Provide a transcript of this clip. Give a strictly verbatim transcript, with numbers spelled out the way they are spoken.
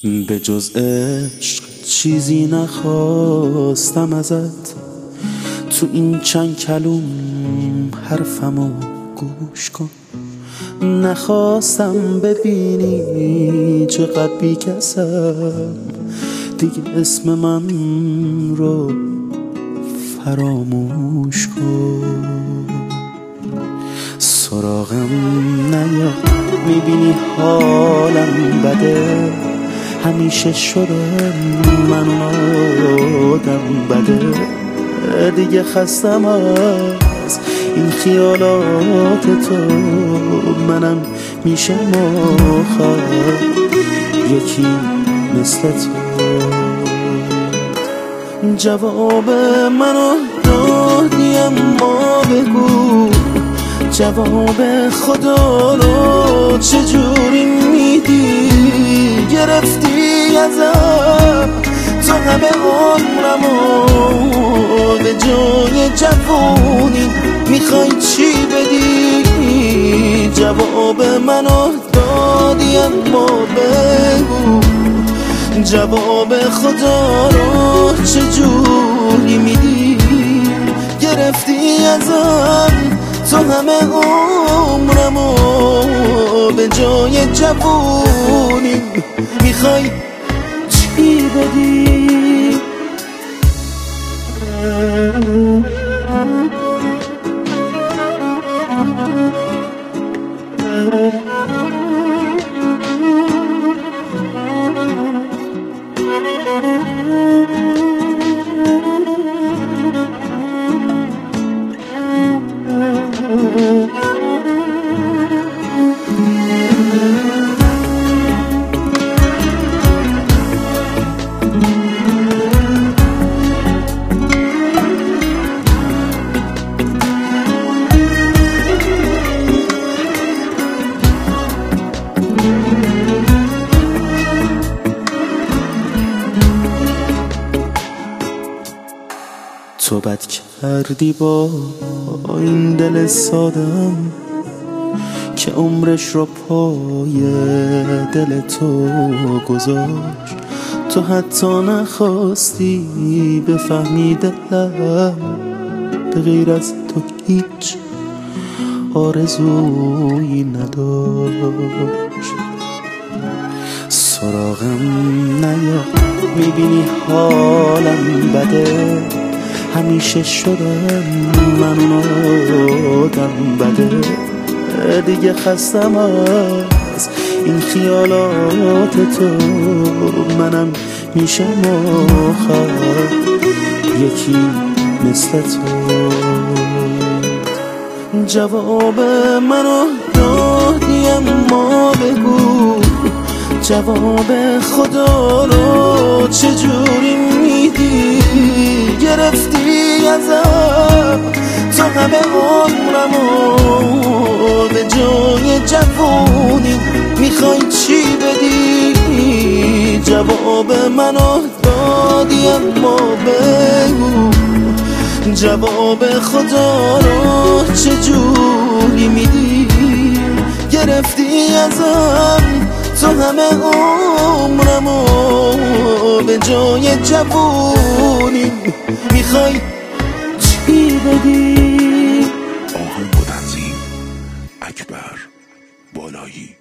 به جز عشق چیزی نخواستم ازت، تو این چند کلوم حرفمو گوش کن. نخواستم ببینی چقدر بی‌کسم، دیگه اسم من رو فراموش کن. سراغم نیا، میبینی حالم بده، همیشه شدم من آدم بده. دیگه خستم از این خیالات تو، منم میشه آخر یکی مثل تو. جواب منو دادی اما بگو جواب خدا رو چجوری میدی؟ گرفتی ازم تو همه عمرمو، به جای جوونی میخوای چی بدی؟ جواب منو دادی اما بگو جواب خدا رو چجوری میدی؟ گرفتی ازم تو همه عمرمو، به جای جوونی میخوای چی بدی؟ تو بد کردی با این دل سادم که عمرش رو پای دل تو گذاشت. تو حتی نخواستی بفهمی دلم به غیر از تو هیچ آرزویی نداشت. سراغم نیا، میبینی حالم بده، همیشه شدم من آدم بده. دیگه خستم از این خیالات تو، منم میشم آخر یکی مثل تو. جواب منو دادی اما بگو جواب خدا رو چجوری میدی؟ گرفتی ازم تو همه عمرمو، به جای جوونی میخوای چی بدی؟ جواب منو دادی اما بگو جواب خدا رو چجوری میدی؟ گرفتی ازم تو همه عمرمو، به جای جوونی میخوای چی بدی؟ آهنگ و تنظیم اکبر بالایی.